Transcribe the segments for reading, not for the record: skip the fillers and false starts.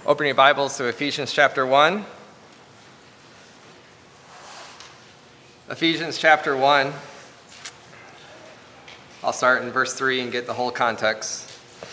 Open your Bibles to Ephesians chapter 1. Ephesians chapter 1. I'll start in verse 3 and get the whole context.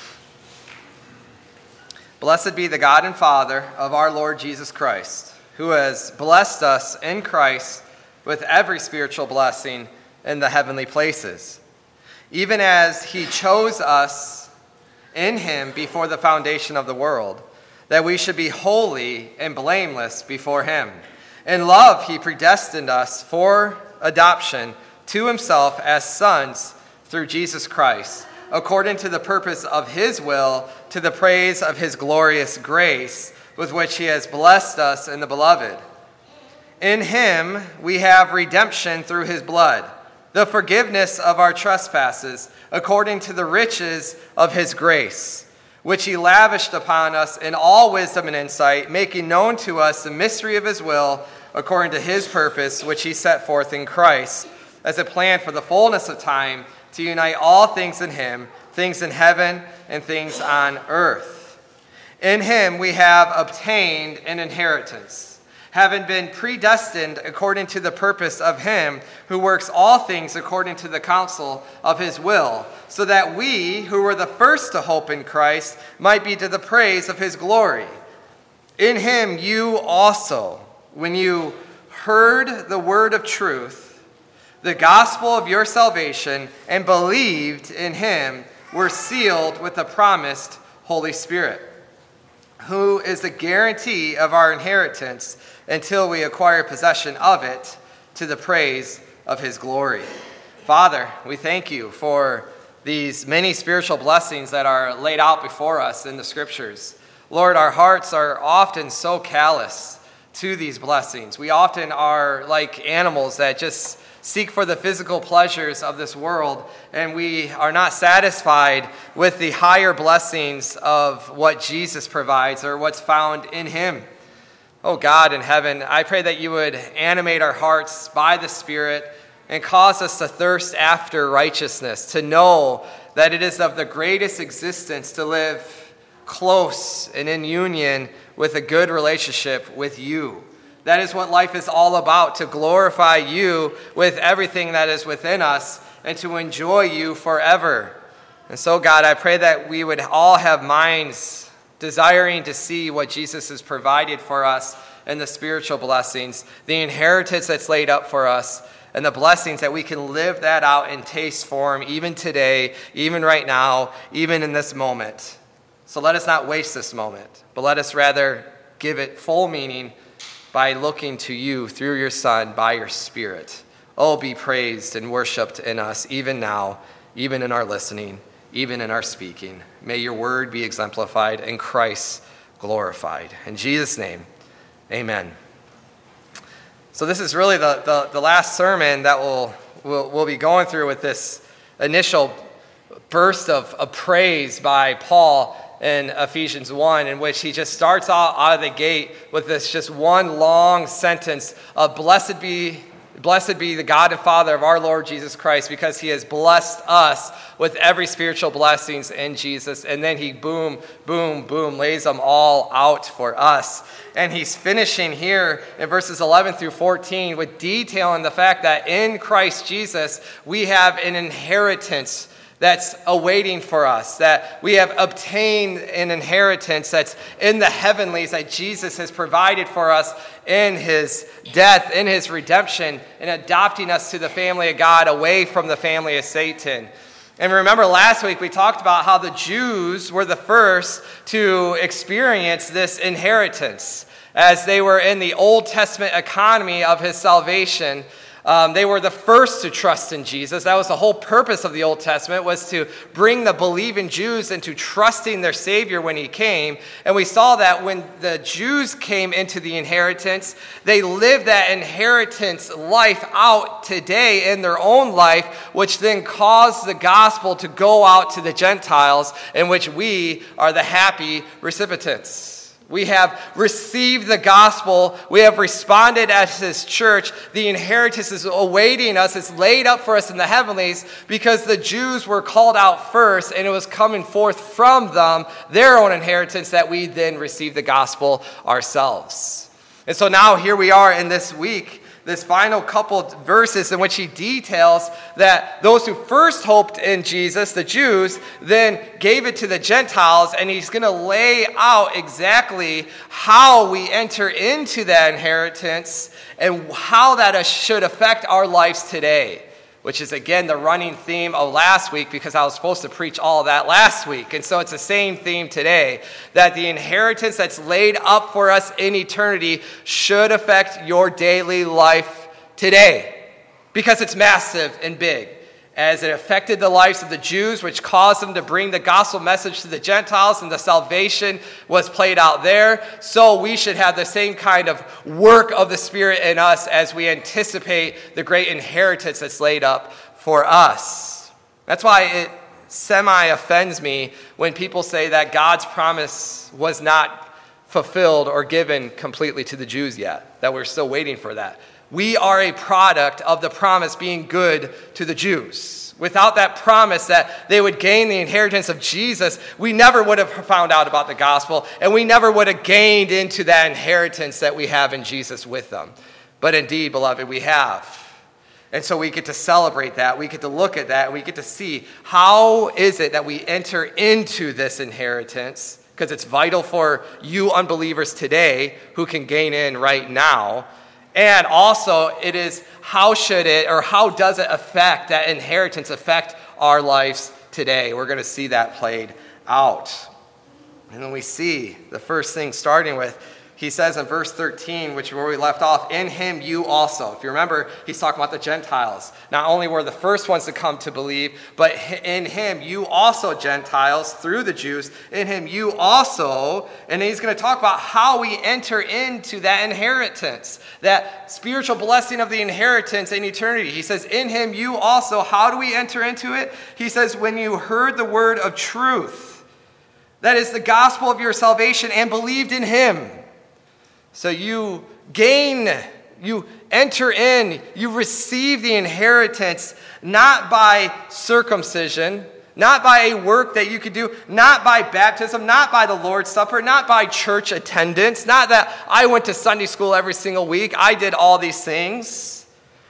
Blessed be the God and Father of our Lord Jesus Christ, who has blessed us in Christ with every spiritual blessing in the heavenly places, even as he chose us in him before the foundation of the world, that we should be holy and blameless before him. In love, he predestined us for adoption to himself as sons through Jesus Christ, according to the purpose of his will, to the praise of his glorious grace, with which he has blessed us in the beloved. In him we have redemption through his blood, the forgiveness of our trespasses, according to the riches of his grace, which he lavished upon us in all wisdom and insight, making known to us the mystery of his will, according to his purpose, which he set forth in Christ, as a plan for the fullness of time, to unite all things in him, things in heaven and things on earth. In him we have obtained an inheritance, having been predestined according to the purpose of him who works all things according to the counsel of his will, so that we, who were the first to hope in Christ, might be to the praise of his glory. In him you also, when you heard the word of truth, the gospel of your salvation, and believed in him, were sealed with the promised Holy Spirit, who is the guarantee of our inheritance until we acquire possession of it, to the praise of his glory. Father, we thank you for these many spiritual blessings that are laid out before us in the scriptures. Lord, our hearts are often so callous to these blessings. We often are like animals that just seek for the physical pleasures of this world, and we are not satisfied with the higher blessings of what Jesus provides or what's found in him. Oh God in heaven, I pray that you would animate our hearts by the Spirit and cause us to thirst after righteousness, to know that it is of the greatest existence to live close and in union with a good relationship with you. That is what life is all about, to glorify you with everything that is within us and to enjoy you forever. And so, God, I pray that we would all have minds desiring to see what Jesus has provided for us and the spiritual blessings, the inheritance that's laid up for us, and the blessings that we can live that out in taste form even today, even right now, even in this moment. So let us not waste this moment, but let us rather give it full meaning by looking to you through your Son, by your Spirit. Oh, be praised and worshiped in us, even now, even in our listening, even in our speaking. May your word be exemplified and Christ glorified. In Jesus' name, amen. So this is really the last sermon that we'll be going through with this initial burst of praise by Paul in Ephesians 1, in which he just starts out of the gate with this just one long sentence of blessed be the God and Father of our Lord Jesus Christ, because he has blessed us with every spiritual blessings in Jesus. And then he boom, boom, boom, lays them all out for us. And he's finishing here in verses 11 through 14 with detail in the fact that in Christ Jesus we have an inheritance that's awaiting for us, that we have obtained an inheritance that's in the heavenlies that Jesus has provided for us in his death, in his redemption, and adopting us to the family of God away from the family of Satan. And remember last week we talked about how the Jews were the first to experience this inheritance as they were in the Old Testament economy of his salvation. They were the first to trust in Jesus. That was the whole purpose of the Old Testament, was to bring the believing Jews into trusting their Savior when he came. And we saw that when the Jews came into the inheritance, they lived that inheritance life out today in their own life, which then caused the gospel to go out to the Gentiles, in which we are the happy recipients. We have received the gospel. We have responded as his church. The inheritance is awaiting us. It's laid up for us in the heavenlies because the Jews were called out first, and it was coming forth from them, their own inheritance, that we then receive the gospel ourselves. And so now here we are in this week, this final couple verses in which he details that those who first hoped in Jesus, the Jews, then gave it to the Gentiles, and he's going to lay out exactly how we enter into that inheritance and how that should affect our lives today, which is, again, the running theme of last week because I was supposed to preach all of that last week. And so it's the same theme today, that the inheritance that's laid up for us in eternity should affect your daily life today because it's massive and big. As it affected the lives of the Jews, which caused them to bring the gospel message to the Gentiles, and the salvation was played out there, so we should have the same kind of work of the Spirit in us as we anticipate the great inheritance that's laid up for us. That's why it semi-offends me when people say that God's promise was not fulfilled or given completely to the Jews yet, that we're still waiting for that. We are a product of the promise being good to the Jews. Without that promise that they would gain the inheritance of Jesus, we never would have found out about the gospel, and we never would have gained into that inheritance that we have in Jesus with them. But indeed, beloved, we have. And so we get to celebrate that. We get to look at that. We get to see how is it that we enter into this inheritance, because it's vital for you unbelievers today who can gain in right now. And also, it is how does it affect, that inheritance affect our lives today? We're going to see that played out. And then we see the first thing starting with, he says in verse 13, which is where we left off, in him you also. If you remember, he's talking about the Gentiles. Not only were the first ones to come to believe, but in him you also, Gentiles, through the Jews, in him you also. And he's going to talk about how we enter into that inheritance, that spiritual blessing of the inheritance in eternity. He says, in him you also. How do we enter into it? He says, when you heard the word of truth, that is the gospel of your salvation, and believed in him. So you enter in, you receive the inheritance not by circumcision, not by a work that you could do, not by baptism, not by the Lord's Supper, not by church attendance, not that I went to Sunday school every single week, I did all these things.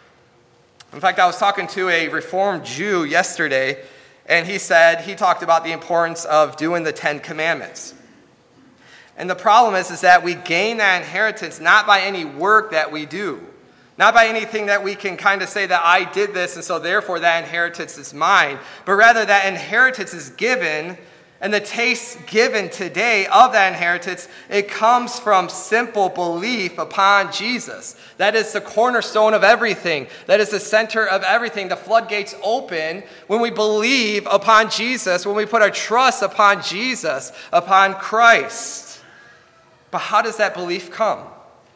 In fact, I was talking to a Reformed Jew yesterday, and he talked about the importance of doing the 10 Commandments. And the problem is that we gain that inheritance not by any work that we do, not by anything that we can kind of say that I did this and so therefore that inheritance is mine, but rather that inheritance is given, and the taste given today of that inheritance, it comes from simple belief upon Jesus. That is the cornerstone of everything. That is the center of everything. The floodgates open when we believe upon Jesus, when we put our trust upon Jesus, upon Christ. But how does that belief come? In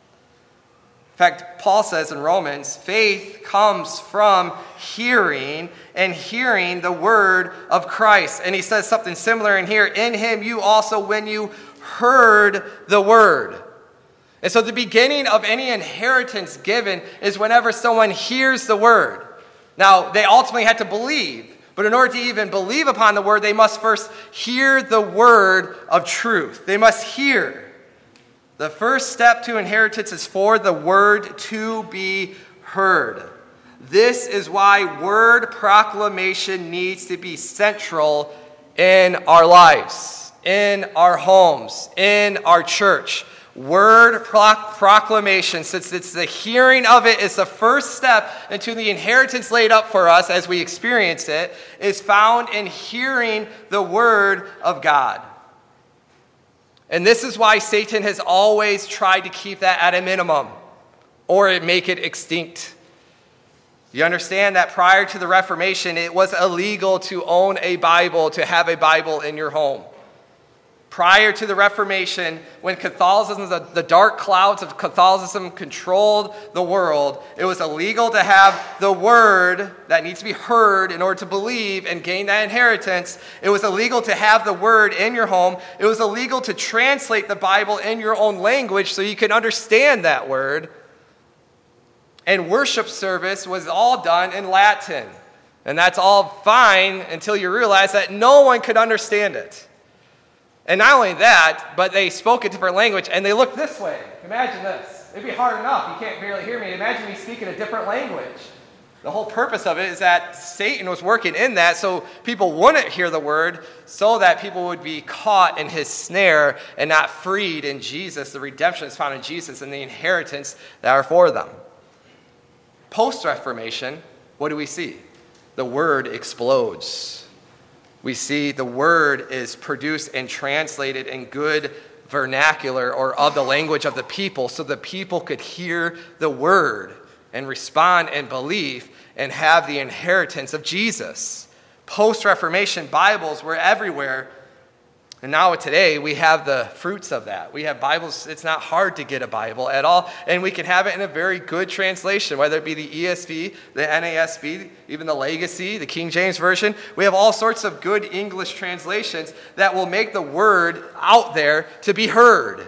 fact, Paul says in Romans, faith comes from hearing, and hearing the word of Christ. And he says something similar in here. In him you also, when you heard the word. And so the beginning of any inheritance given is whenever someone hears the word. Now, they ultimately had to believe. But in order to even believe upon the word, they must first hear the word of truth. They must hear. The first step to inheritance is for the word to be heard. This is why word proclamation needs to be central in our lives, in our homes, in our church. Word proclamation, since it's the hearing of it is the first step into the inheritance laid up for us as we experience it, is found in hearing the word of God. And this is why Satan has always tried to keep that at a minimum or make it extinct. You understand that prior to the Reformation, it was illegal to own a Bible, to have a Bible in your home. Prior to the Reformation, when Catholicism, the dark clouds of Catholicism controlled the world, it was illegal to have the word that needs to be heard in order to believe and gain that inheritance. It was illegal to have the word in your home. It was illegal to translate the Bible in your own language so you can understand that word. And worship service was all done in Latin. And that's all fine until you realize that no one could understand it. And not only that, but they spoke a different language, and they looked this way. Imagine this. It'd be hard enough. You can't barely hear me. Imagine me speaking a different language. The whole purpose of it is that Satan was working in that so people wouldn't hear the word, so that people would be caught in his snare and not freed in Jesus. The redemption is found in Jesus and the inheritance that are for them. Post-Reformation, what do we see? The word explodes. We see the word is produced and translated in good vernacular or of the language of the people so the people could hear the word and respond in belief and have the inheritance of Jesus. Post-Reformation Bibles were everywhere. And now today we have the fruits of that. We have Bibles. It's not hard to get a Bible at all. And we can have it in a very good translation, whether it be the ESV, the NASB, even the Legacy, the King James Version. We have all sorts of good English translations that will make the word out there to be heard.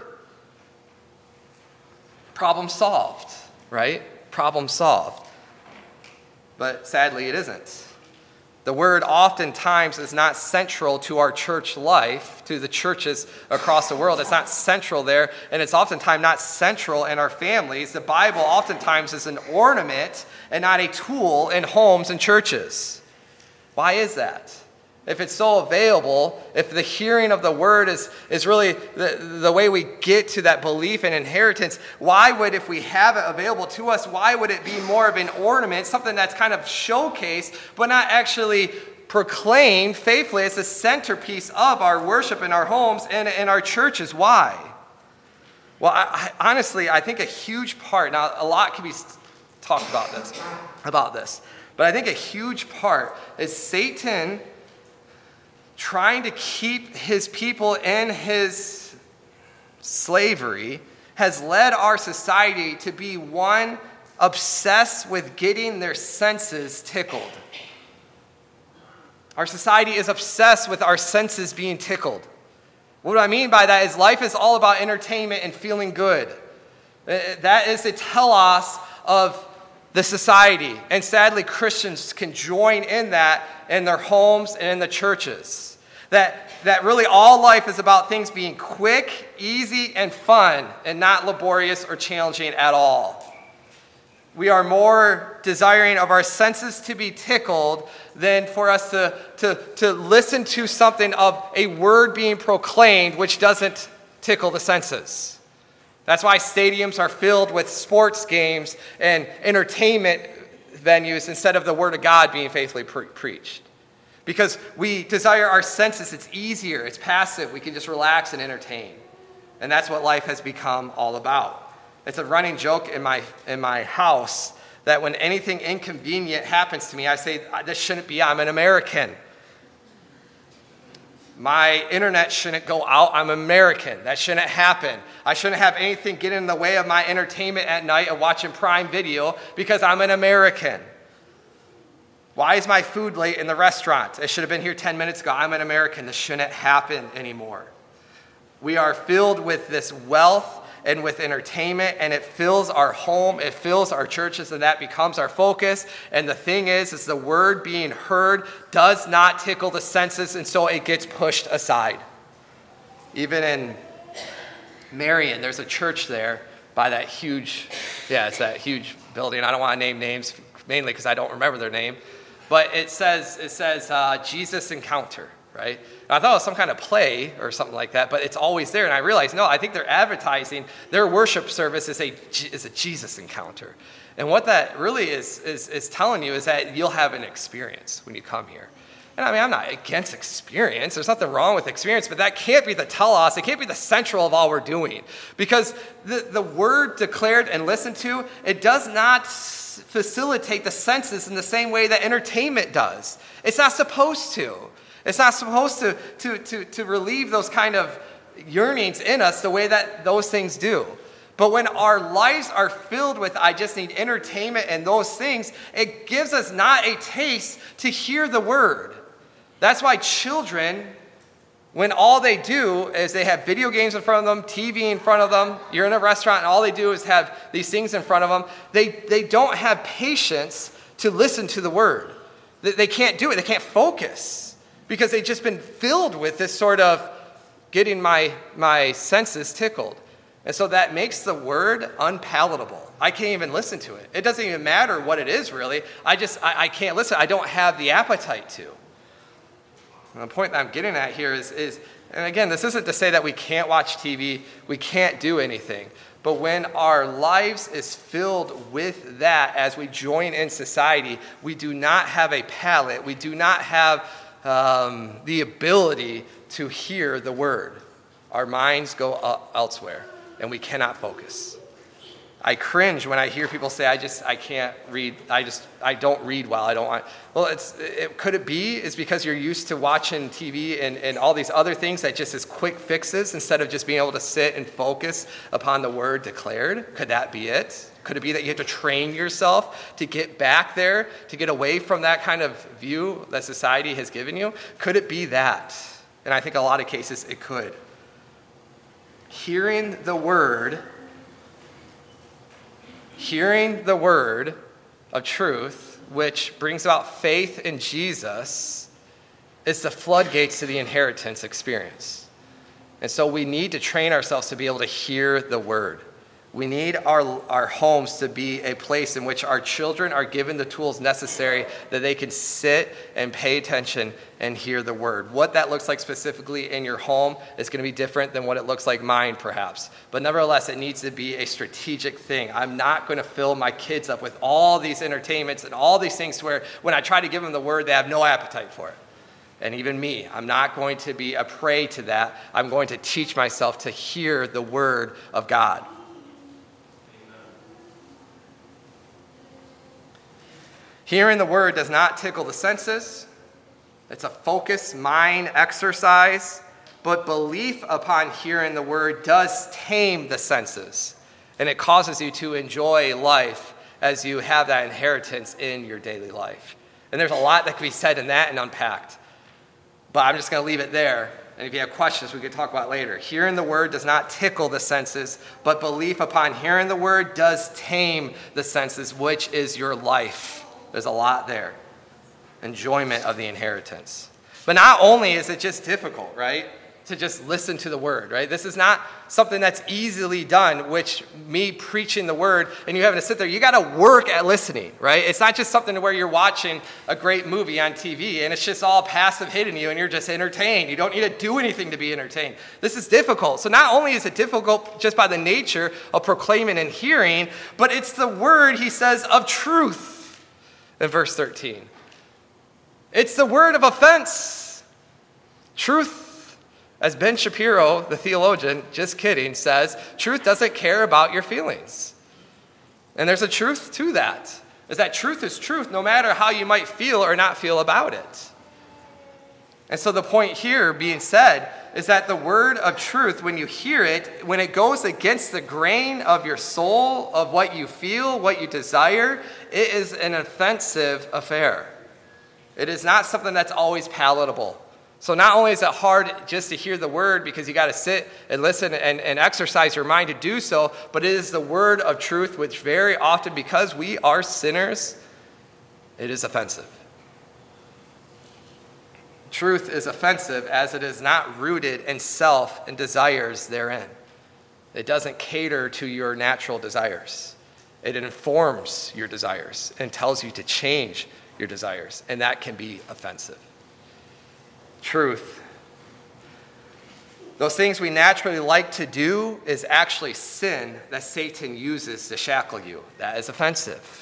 Problem solved, right? Problem solved. But sadly, it isn't. The word oftentimes is not central to our church life, to the churches across the world. It's not central there, and it's oftentimes not central in our families. The Bible oftentimes is an ornament and not a tool in homes and churches. Why is that? If it's so available, if the hearing of the word is really the way we get to that belief and inheritance, why would, if we have it available to us, why would it be more of an ornament, something that's kind of showcased, but not actually proclaimed faithfully as the centerpiece of our worship in our homes and in our churches? Why? Well, honestly, I think a huge part, now a lot can be talked about this, but I think a huge part is Satan trying to keep his people in his slavery has led our society to be one obsessed with getting their senses tickled. Our society is obsessed with our senses being tickled. What I mean by that is life is all about entertainment and feeling good. That is the telos of the society. And sadly, Christians can join in that in their homes and in the churches. That really all life is about things being quick, easy, and fun, and not laborious or challenging at all. We are more desiring of our senses to be tickled than for us to listen to something of a word being proclaimed which doesn't tickle the senses. That's why stadiums are filled with sports games and entertainment venues instead of the word of God being faithfully preached. Because we desire our senses. It's easier. It's passive. We can just relax and entertain. And that's what life has become all about. It's a running joke in my house that when anything inconvenient happens to me, I say, this shouldn't be. I'm an American. My internet shouldn't go out. I'm American. That shouldn't happen. I shouldn't have anything get in the way of my entertainment at night of watching Prime Video because I'm an American. Why is my food late in the restaurant? It should have been here 10 minutes ago. I'm an American. This shouldn't happen anymore. We are filled with this wealth and with entertainment, and it fills our home, it fills our churches, and that becomes our focus. And the thing is the word being heard does not tickle the senses, and so it gets pushed aside. Even in Marion, there's a church there by that huge, it's that huge building. I don't want to name names, mainly because I don't remember their name. But it says Jesus Encounter, right? And I thought it was some kind of play or something like that, but it's always there. And I realized, no, I think they're advertising their worship service is a Jesus encounter. And what that really is telling you is that you'll have an experience when you come here. And I mean, I'm not against experience. There's nothing wrong with experience, but that can't be the telos. It can't be the central of all we're doing. Because the word declared and listened to, it does not facilitate the senses in the same way that entertainment does. It's not supposed to. It's not supposed to relieve those kind of yearnings in us the way that those things do. But when our lives are filled with, I just need entertainment and those things, it gives us not a taste to hear the word. That's why children, when all they do is they have video games in front of them, TV in front of them, you're in a restaurant and all they do is have these things in front of them, they don't have patience to listen to the word. They can't do it. They can't focus because they've just been filled with this sort of getting my senses tickled. And so that makes the word unpalatable. I can't even listen to it. It doesn't even matter what it is, really. I can't listen. I don't have the appetite to. And the point that I'm getting at here is, and again, this isn't to say that we can't watch TV, we can't do anything. But when our lives is filled with that as we join in society, we do not have a palate. We do not have the ability to hear the word. Our minds go elsewhere. And we cannot focus. I cringe when I hear people say, I can't read, I don't read well, I don't want. Well, could it be is because you're used to watching TV and all these other things that just is quick fixes instead of just being able to sit and focus upon the word declared? Could that be it? Could it be that you have to train yourself to get back there, to get away from that kind of view that society has given you? Could it be that? And I think a lot of cases it could. Hearing the word of truth, which brings about faith in Jesus, is the floodgates to the inheritance experience. And so we need to train ourselves to be able to hear the word. We need our homes to be a place in which our children are given the tools necessary that they can sit and pay attention and hear the word. What that looks like specifically in your home is going to be different than what it looks like mine, perhaps. But nevertheless, it needs to be a strategic thing. I'm not going to fill my kids up with all these entertainments and all these things where when I try to give them the word, they have no appetite for it. And even me, I'm not going to be a prey to that. I'm going to teach myself to hear the word of God. Hearing the word does not tickle the senses. It's a focused mind exercise. But belief upon hearing the word does tame the senses. And it causes you to enjoy life as you have that inheritance in your daily life. And there's a lot that can be said in that and unpacked. But I'm just going to leave it there. And if you have questions, we could talk about later. Hearing the word does not tickle the senses, but belief upon hearing the word does tame the senses, which is your life. There's a lot there. Enjoyment of the inheritance. But not only is it just difficult, right, to just listen to the word, right? This is not something that's easily done, which me preaching the word and you having to sit there, you got to work at listening, right? It's not just something where you're watching a great movie on TV and it's just all passive hitting you and you're just entertained. You don't need to do anything to be entertained. This is difficult. So not only is it difficult just by the nature of proclaiming and hearing, but it's the word, he says, of truth. In verse 13. It's the word of offense. Truth, as Ben Shapiro, the theologian, just kidding, says, truth doesn't care about your feelings. And there's a truth to that, is that truth is truth no matter how you might feel or not feel about it. And so the point here being said is that the word of truth, when you hear it, when it goes against the grain of your soul, of what you feel, what you desire, it is an offensive affair. It is not something that's always palatable. So not only is it hard just to hear the word because you got to sit and listen and exercise your mind to do so, but it is the word of truth which very often, because we are sinners, it is offensive. Truth is offensive as it is not rooted in self and desires therein. It doesn't cater to your natural desires. It informs your desires and tells you to change your desires, and that can be offensive. Truth. Those things we naturally like to do is actually sin that Satan uses to shackle you. That is offensive.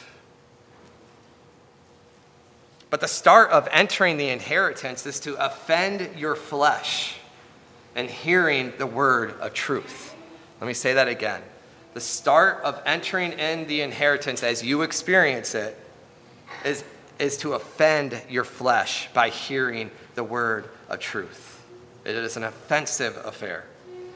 But the start of entering the inheritance is to offend your flesh and hearing the word of truth. Let me say that again. The start of entering in the inheritance as you experience it is to offend your flesh by hearing the word of truth. It is an offensive affair.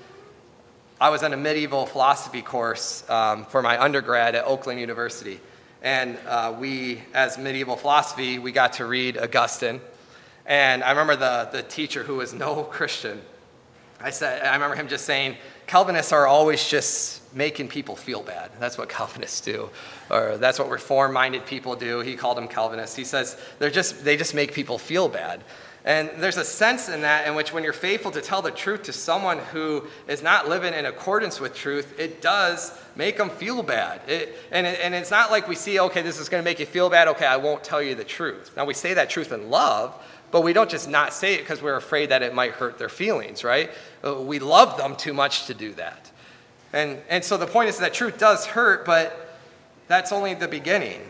I was in a medieval philosophy course for my undergrad at Oakland University. And we, as medieval philosophy, we got to read Augustine. And I remember the teacher, who was no Christian, I remember him just saying, Calvinists are always just making people feel bad. That's what Calvinists do. Or that's what Reform-minded people do. He called them Calvinists. He says they just make people feel bad. And there's a sense in that in which when you're faithful to tell the truth to someone who is not living in accordance with truth, it does make them feel bad. And it's not like we see, okay, this is going to make you feel bad, okay, I won't tell you the truth. Now, we say that truth in love, but we don't just not say it because we're afraid that it might hurt their feelings, right? We love them too much to do that. And so the point is that truth does hurt, but that's only the beginning.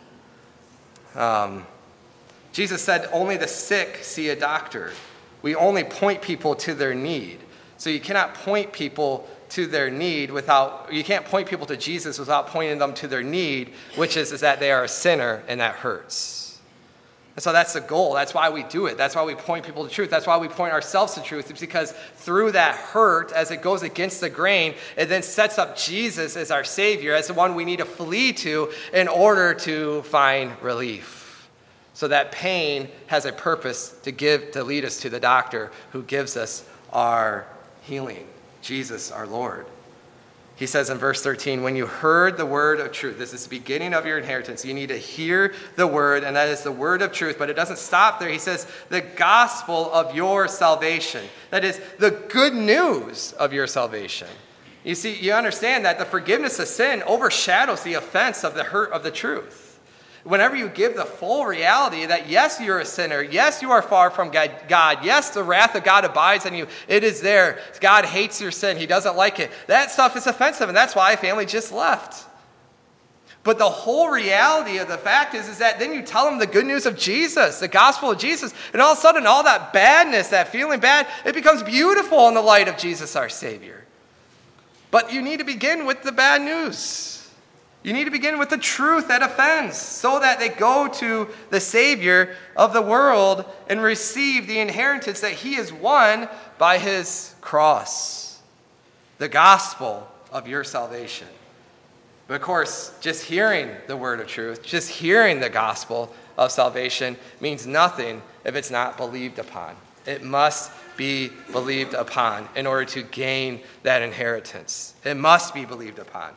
Jesus said only the sick see a doctor. We only point people to their need. So you cannot point people to their need you can't point people to Jesus without pointing them to their need, which is that they are a sinner and that hurts. And so that's the goal. That's why we do it. That's why we point people to truth. That's why we point ourselves to truth. It's because through that hurt, as it goes against the grain, it then sets up Jesus as our Savior, as the one we need to flee to in order to find relief. So that pain has a purpose to lead us to the doctor who gives us our healing, Jesus our Lord. He says in verse 13, when you heard the word of truth, this is the beginning of your inheritance. You need to hear the word, and that is the word of truth. But it doesn't stop there. He says the gospel of your salvation. That is the good news of your salvation. You see, you understand that the forgiveness of sin overshadows the offense of the hurt of the truth. Whenever you give the full reality that, yes, you're a sinner. Yes, you are far from God. Yes, the wrath of God abides on you. It is there. God hates your sin. He doesn't like it. That stuff is offensive, and that's why family just left. But the whole reality of the fact is that then you tell them the good news of Jesus, the gospel of Jesus, and all of a sudden all that badness, that feeling bad, it becomes beautiful in the light of Jesus, our Savior. But you need to begin with the bad news. You need to begin with the truth that offends so that they go to the Savior of the world and receive the inheritance that he has won by his cross, the gospel of your salvation. But of course, just hearing the word of truth, just hearing the gospel of salvation means nothing if it's not believed upon. It must be believed upon in order to gain that inheritance. It must be believed upon.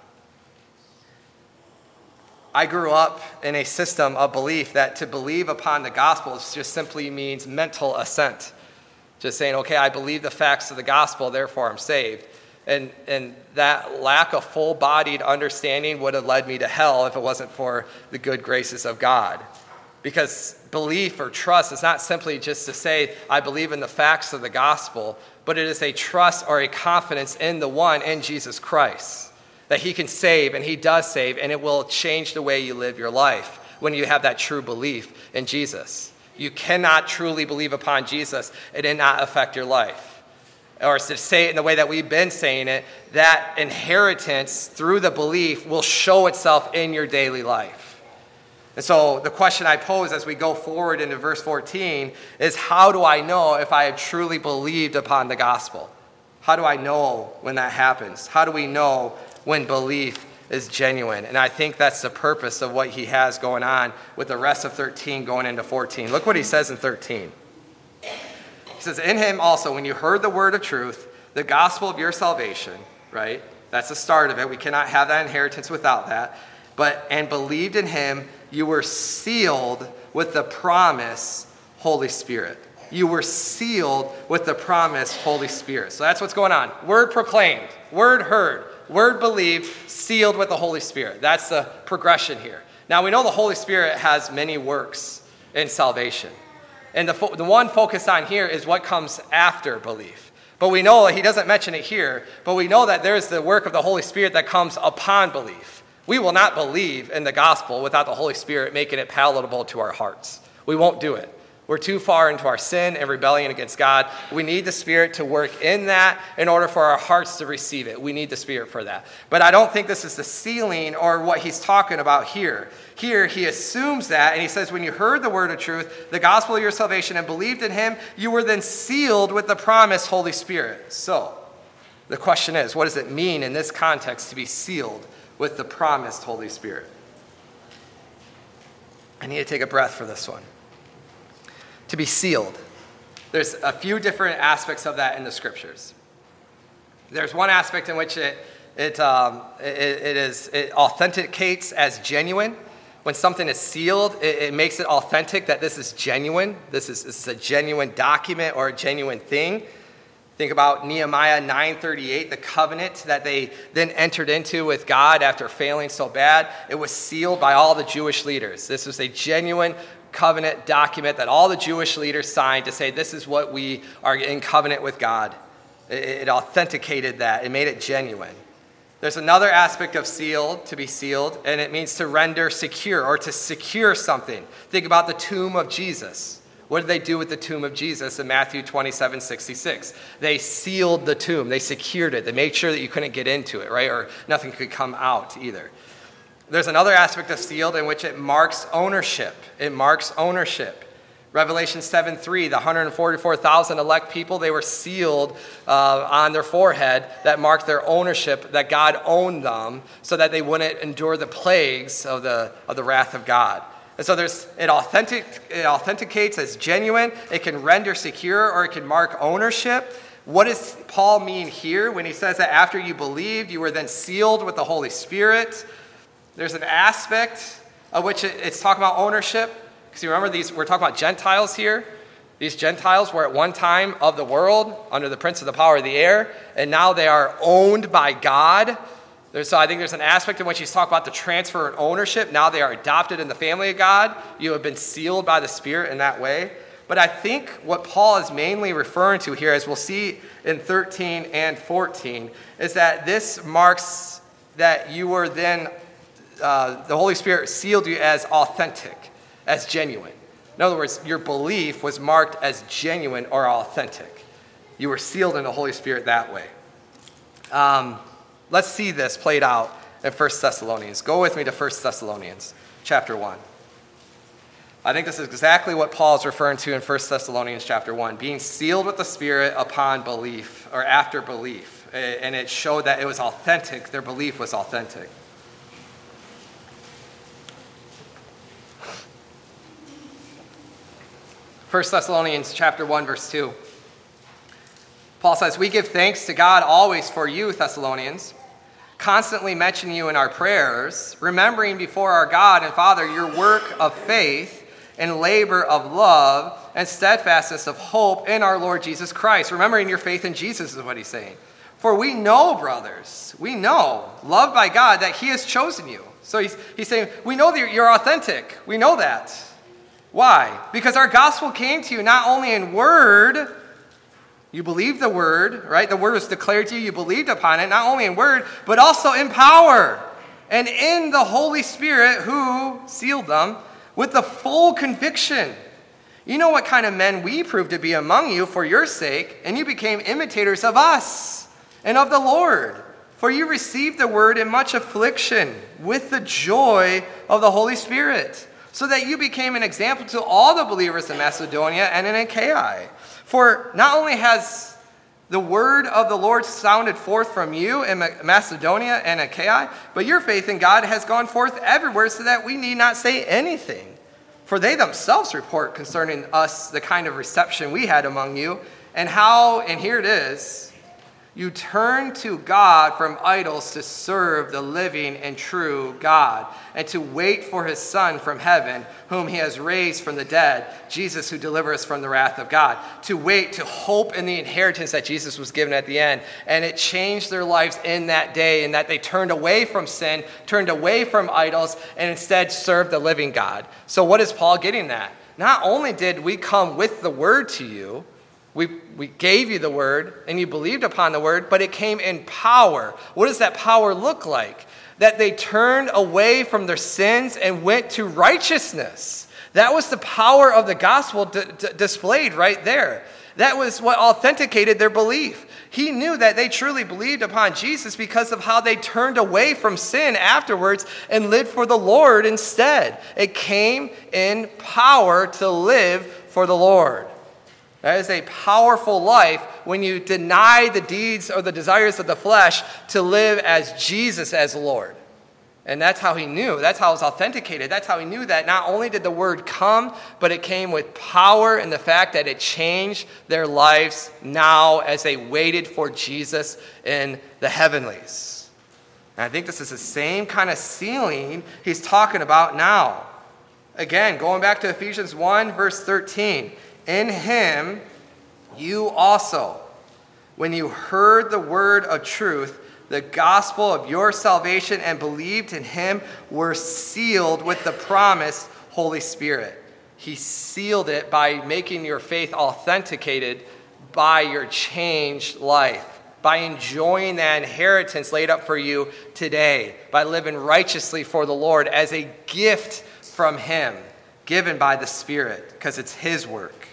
I grew up in a system of belief that to believe upon the gospel just simply means mental assent. Just saying, okay, I believe the facts of the gospel, therefore I'm saved. And that lack of full-bodied understanding would have led me to hell if it wasn't for the good graces of God. Because belief or trust is not simply just to say, I believe in the facts of the gospel, but it is a trust or a confidence in the one, in Jesus Christ. That he can save, and he does save, and it will change the way you live your life when you have that true belief in Jesus. You cannot truly believe upon Jesus and it not affect your life. Or to say it in the way that we've been saying it, that inheritance through the belief will show itself in your daily life. And so the question I pose as we go forward into verse 14 is, how do I know if I have truly believed upon the gospel? How do I know when that happens? How do we know when belief is genuine? And I think that's the purpose of what he has going on with the rest of 13 going into 14. Look what he says in 13. He says, in him also, when you heard the word of truth, the gospel of your salvation, right? That's the start of it. We cannot have that inheritance without that. And believed in him, you were sealed with the promise, Holy Spirit. You were sealed with the promise, Holy Spirit. So that's what's going on. Word proclaimed, word heard, word believed, sealed with the Holy Spirit. That's the progression here. Now we know the Holy Spirit has many works in salvation. And the one focused on here is what comes after belief. But we know, he doesn't mention it here, but we know that there's the work of the Holy Spirit that comes upon belief. We will not believe in the gospel without the Holy Spirit making it palatable to our hearts. We won't do it. We're too far into our sin and rebellion against God. We need the Spirit to work in that in order for our hearts to receive it. We need the Spirit for that. But I don't think this is the sealing or what he's talking about here. Here, he assumes that, and he says, when you heard the word of truth, the gospel of your salvation, and believed in him, you were then sealed with the promised Holy Spirit. So, The question is, what does it mean in this context to be sealed with the promised Holy Spirit? I need to take a breath for this one. To be sealed. There's a few different aspects of that in the scriptures. There's one aspect in which it authenticates as genuine. When something is sealed, it makes it authentic that this is genuine. This is a genuine document or a genuine thing. Think about Nehemiah 9:38, the covenant that they then entered into with God after failing so bad. It was sealed by all the Jewish leaders. This was a genuine covenant document that all the Jewish leaders signed to say this is what we are in covenant with God. It authenticated that. It made it genuine. There's another aspect of sealed, to be sealed, and it means to render secure or to secure something. Think about the tomb of Jesus. What did they do with the tomb of Jesus in Matthew 27:66? They sealed the tomb. They secured it. They made sure that you couldn't get into it, right? Or nothing could come out either. There's another aspect of sealed in which it marks ownership. It marks ownership. Revelation 7:3, the 144,000 elect people, they were sealed on their forehead that marked their ownership, that God owned them so that they wouldn't endure the plagues of the wrath of God. And so it authenticates as genuine, it can render secure, or it can mark ownership. What does Paul mean here when he says that after you believed, you were then sealed with the Holy Spirit? There's an aspect of which it's talking about ownership. Because you remember we're talking about Gentiles here. These Gentiles were at one time of the world under the prince of the power of the air, and now they are owned by God. So I think there's an aspect in which he's talking about the transfer and ownership. Now they are adopted in the family of God. You have been sealed by the Spirit in that way. But I think what Paul is mainly referring to here, as we'll see in 13 and 14, is that this marks that you were then, the Holy Spirit sealed you as authentic, as genuine. In other words, your belief was marked as genuine or authentic. You were sealed in the Holy Spirit that way. Let's see this played out in 1 Thessalonians. Go with me to 1 Thessalonians chapter 1. I think this is exactly what Paul is referring to in 1 Thessalonians chapter 1, being sealed with the Spirit upon belief or after belief. And it showed that it was authentic. Their belief was authentic. 1 Thessalonians chapter 1, verse 2. Paul says, "We give thanks to God always for you, Thessalonians, constantly mentioning you in our prayers, remembering before our God and Father your work of faith and labor of love and steadfastness of hope in our Lord Jesus Christ." Remembering your faith in Jesus is what he's saying. "For we know, brothers, we know, loved by God, that he has chosen you." So he's saying, we know that you're authentic. We know that. Why? Because our gospel came to you not only in word, you believed the word, right? The word was declared to you, you believed upon it, not only in word, but also in power and in the Holy Spirit who sealed them with the full conviction. You know what kind of men we proved to be among you for your sake, and you became imitators of us and of the Lord. For you received the word in much affliction with the joy of the Holy Spirit, so that you became an example to all the believers in Macedonia and in Achaia. For not only has the word of the Lord sounded forth from you in Macedonia and Achaia, but your faith in God has gone forth everywhere, so that we need not say anything. For they themselves report concerning us the kind of reception we had among you, and how, and here it is, you turned to God from idols to serve the living and true God, and to wait for his Son from heaven, whom he has raised from the dead, Jesus, who delivers us from the wrath of God. To wait, to hope in the inheritance that Jesus was given at the end. And it changed their lives in that day, in that they turned away from sin, turned away from idols, and instead served the living God. So what is Paul getting at? Not only did we come with the word to you, we gave you the word, and you believed upon the word, but it came in power. What does that power look like? That they turned away from their sins and went to righteousness. That was the power of the gospel displayed right there. That was what authenticated their belief. He knew that they truly believed upon Jesus because of how they turned away from sin afterwards and lived for the Lord instead. It came in power to live for the Lord. That is a powerful life when you deny the deeds or the desires of the flesh to live as Jesus as Lord. And that's how he knew. That's how it was authenticated. That's how he knew that not only did the word come, but it came with power and the fact that it changed their lives now as they waited for Jesus in the heavenlies. And I think this is the same kind of sealing he's talking about now. Again, going back to Ephesians 1, verse 13. In him you also, when you heard the word of truth, the gospel of your salvation, and believed in him, were sealed with the promised Holy Spirit. He sealed it by making your faith authenticated by your changed life, by enjoying that inheritance laid up for you today, by living righteously for the Lord as a gift from him, given by the Spirit, because it's his work.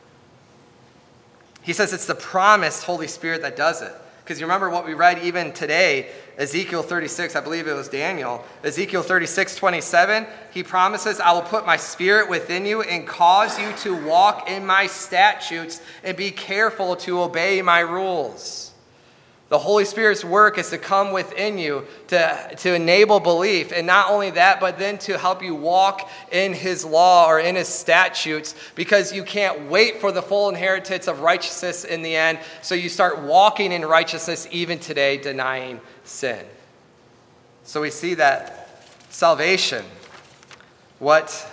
He says it's the promised Holy Spirit that does it. Because you remember what we read even today, Ezekiel 36, I believe it was Daniel. Ezekiel 36:27, he promises, I will put my spirit within you and cause you to walk in my statutes and be careful to obey my rules. The Holy Spirit's work is to come within you to enable belief. And not only that, but then to help you walk in his law or in his statutes, because you can't wait for the full inheritance of righteousness in the end. So you start walking in righteousness even today, denying sin. So we see that salvation, what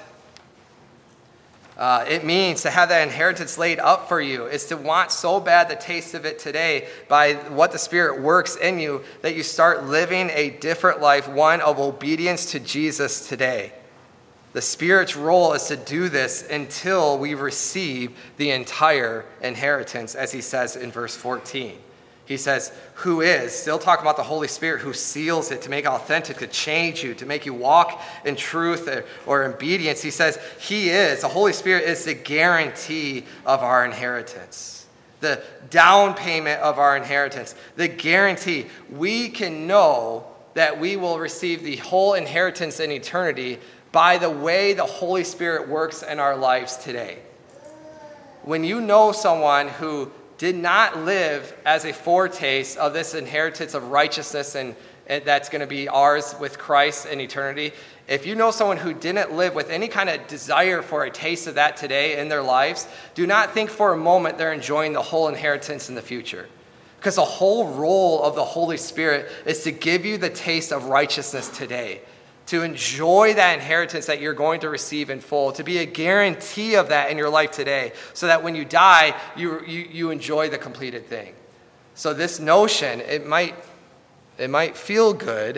it means to have that inheritance laid up for you is to want so bad the taste of it today by what the Spirit works in you that you start living a different life, one of obedience to Jesus today. The Spirit's role is to do this until we receive the entire inheritance, as he says in verse 14. He says, who is, still talking about the Holy Spirit, who seals it to make it authentic, to change you, to make you walk in truth or obedience. He says, he is, the Holy Spirit is the guarantee of our inheritance, the down payment of our inheritance, the guarantee. We can know that we will receive the whole inheritance in eternity by the way the Holy Spirit works in our lives today. When you know someone who did not live as a foretaste of this inheritance of righteousness and that's going to be ours with Christ in eternity. If you know someone who didn't live with any kind of desire for a taste of that today in their lives, do not think for a moment they're enjoying the whole inheritance in the future. Because the whole role of the Holy Spirit is to give you the taste of righteousness today, to enjoy that inheritance that you're going to receive in full, to be a guarantee of that in your life today, so that when you die, you enjoy the completed thing. So this notion, it might feel good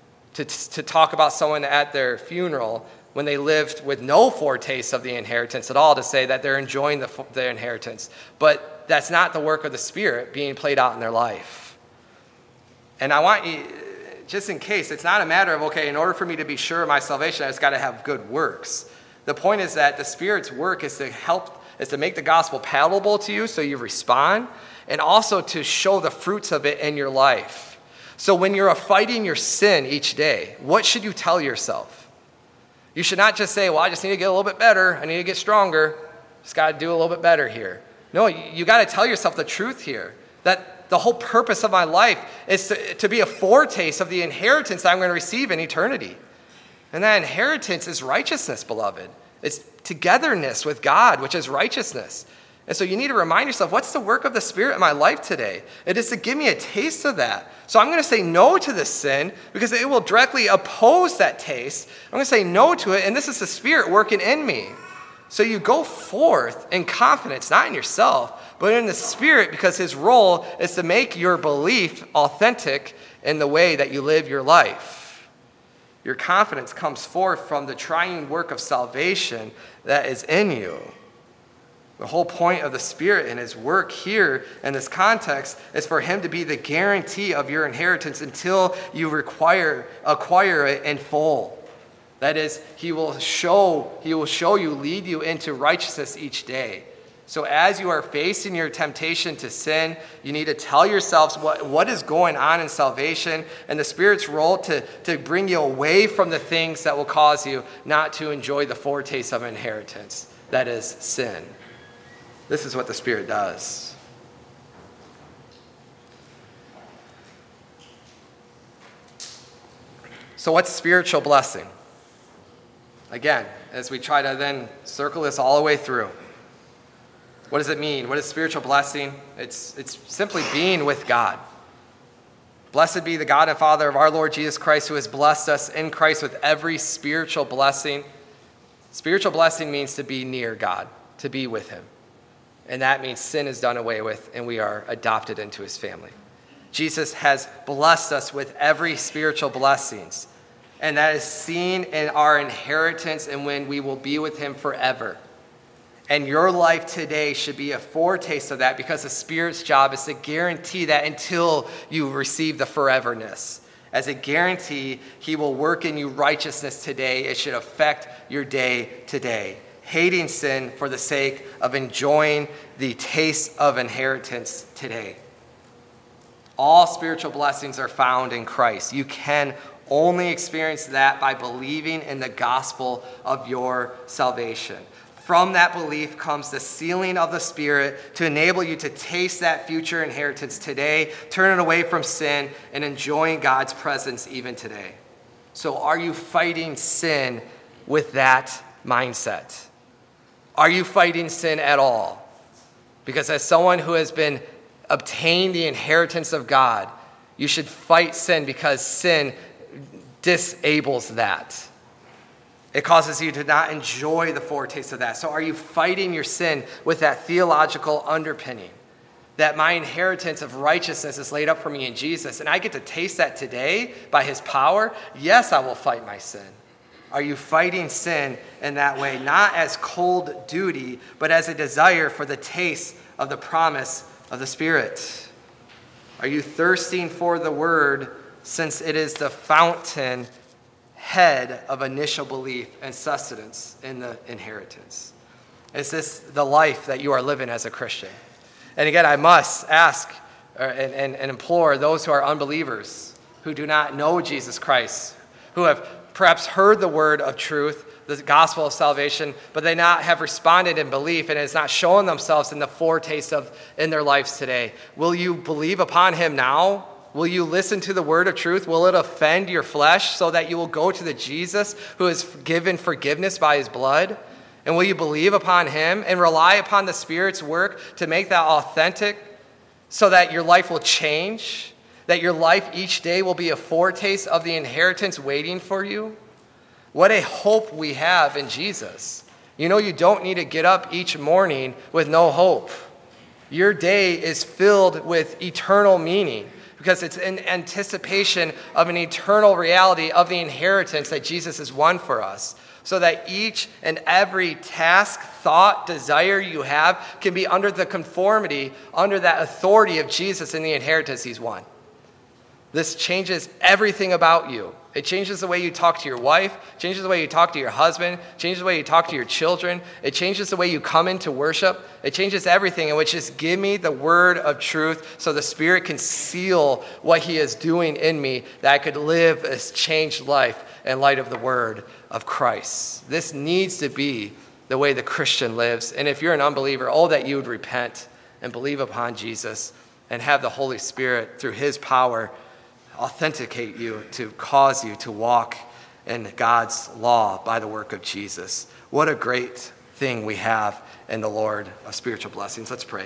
to talk about someone at their funeral when they lived with no foretaste of the inheritance at all, to say that they're enjoying the inheritance. But that's not the work of the Spirit being played out in their life. And I want you, just in case, it's not a matter of, okay, in order for me to be sure of my salvation, I just got to have good works. The point is that the Spirit's work is to make the gospel palatable to you so you respond, and also to show the fruits of it in your life. So when you're fighting your sin each day, what should you tell yourself? You should not just say, well, I just need to get a little bit better. I need to get stronger. Just got to do a little bit better here. No, you got to tell yourself the truth here, that the whole purpose of my life is to be a foretaste of the inheritance that I'm going to receive in eternity. And that inheritance is righteousness, beloved. It's togetherness with God, which is righteousness. And so you need to remind yourself, what's the work of the Spirit in my life today? It is to give me a taste of that. So I'm going to say no to this sin because it will directly oppose that taste. I'm going to say no to it, and this is the Spirit working in me. So you go forth in confidence, not in yourself, but in the Spirit, because his role is to make your belief authentic in the way that you live your life. Your confidence comes forth from the triune work of salvation that is in you. The whole point of the Spirit and his work here in this context is for him to be the guarantee of your inheritance until you acquire it in full. That is, he will show you, lead you into righteousness each day. So as you are facing your temptation to sin, you need to tell yourselves what is going on in salvation and the Spirit's role to bring you away from the things that will cause you not to enjoy the foretaste of inheritance, that is sin. This is what the Spirit does. So what's spiritual blessing? Again, as we try to then circle this all the way through. What does it mean? What is spiritual blessing? It's simply being with God. Blessed be the God and Father of our Lord Jesus Christ, who has blessed us in Christ with every spiritual blessing. Spiritual blessing means to be near God, to be with him. And that means sin is done away with and we are adopted into his family. Jesus has blessed us with every spiritual blessings. And that is seen in our inheritance and when we will be with him forever. And your life today should be a foretaste of that, because the Spirit's job is to guarantee that until you receive the foreverness. As a guarantee, he will work in you righteousness today. It should affect your day today. Hating sin for the sake of enjoying the taste of inheritance today. All spiritual blessings are found in Christ. You can only experience that by believing in the gospel of your salvation. From that belief comes the sealing of the Spirit to enable you to taste that future inheritance today, turning away from sin, and enjoying God's presence even today. So are you fighting sin with that mindset? Are you fighting sin at all? Because as someone who has been obtained the inheritance of God, you should fight sin, because sin disables that. It causes you to not enjoy the foretaste of that. So are you fighting your sin with that theological underpinning? That my inheritance of righteousness is laid up for me in Jesus, and I get to taste that today by his power? Yes, I will fight my sin. Are you fighting sin in that way, not as cold duty, but as a desire for the taste of the promise of the Spirit? Are you thirsting for the word, since it is the fountain head of initial belief and sustenance in the inheritance? Is this the life that you are living as a Christian? And again, I must ask and implore those who are unbelievers, who do not know Jesus Christ, who have perhaps heard the word of truth, the gospel of salvation, but they not have responded in belief, and it's not showing themselves in the foretaste of in their lives today. Will you believe upon him now? Will you listen to the word of truth? Will it offend your flesh so that you will go to the Jesus who has given forgiveness by his blood? And will you believe upon him and rely upon the Spirit's work to make that authentic, so that your life will change, that your life each day will be a foretaste of the inheritance waiting for you? What a hope we have in Jesus. You know, you don't need to get up each morning with no hope. Your day is filled with eternal meaning, because it's in anticipation of an eternal reality of the inheritance that Jesus has won for us, so that each and every task, thought, desire you have can be under the conformity, under that authority of Jesus in the inheritance he's won. This changes everything about you. It changes the way you talk to your wife, changes the way you talk to your husband, changes the way you talk to your children. It changes the way you come into worship. It changes everything, in which is give me the word of truth so the Spirit can seal what he is doing in me, that I could live a changed life in light of the word of Christ. This needs to be the way the Christian lives. And if you're an unbeliever, oh, that you would repent and believe upon Jesus and have the Holy Spirit, through his power, authenticate you to cause you to walk in God's law by the work of Jesus. What a great thing we have in the Lord of spiritual blessings. Let's pray.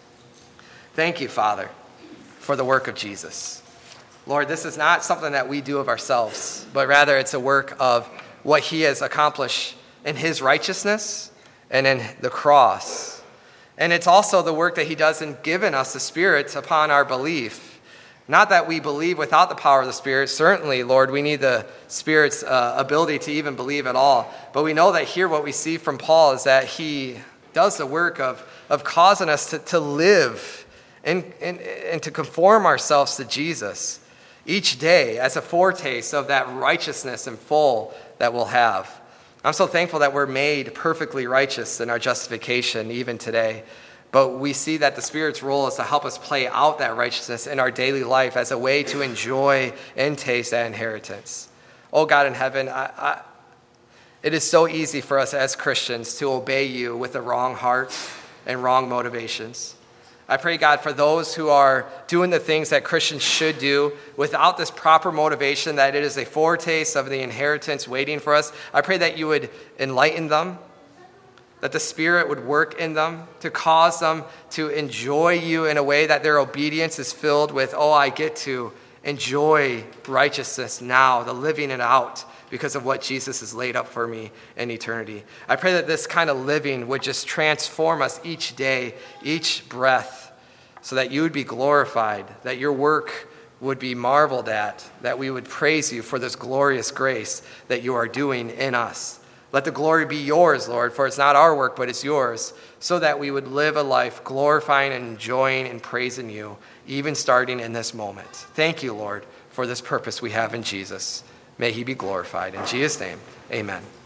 Thank you, Father, for the work of Jesus. Lord, this is not something that we do of ourselves, but rather it's a work of what he has accomplished in his righteousness and in the cross. And it's also the work that he does in giving us the Spirit upon our belief. Not that we believe without the power of the Spirit. Certainly, Lord, we need the Spirit's ability to even believe at all. But we know that here what we see from Paul is that he does the work of causing us to live and to conform ourselves to Jesus each day as a foretaste of that righteousness in full that we'll have. I'm so thankful that we're made perfectly righteous in our justification even today. But we see that the Spirit's role is to help us play out that righteousness in our daily life as a way to enjoy and taste that inheritance. Oh, God in heaven, it is so easy for us as Christians to obey you with a wrong heart, and wrong motivations. I pray, God, for those who are doing the things that Christians should do without this proper motivation, that it is a foretaste of the inheritance waiting for us. I pray that you would enlighten them, that the Spirit would work in them to cause them to enjoy you in a way that their obedience is filled with, oh, I get to enjoy righteousness now, the living it out because of what Jesus has laid up for me in eternity. I pray that this kind of living would just transform us each day, each breath, so that you would be glorified, that your work would be marveled at, that we would praise you for this glorious grace that you are doing in us. Let the glory be yours, Lord, for it's not our work, but it's yours, so that we would live a life glorifying and enjoying and praising you, even starting in this moment. Thank you, Lord, for this purpose we have in Jesus. May he be glorified. In Jesus' name, amen.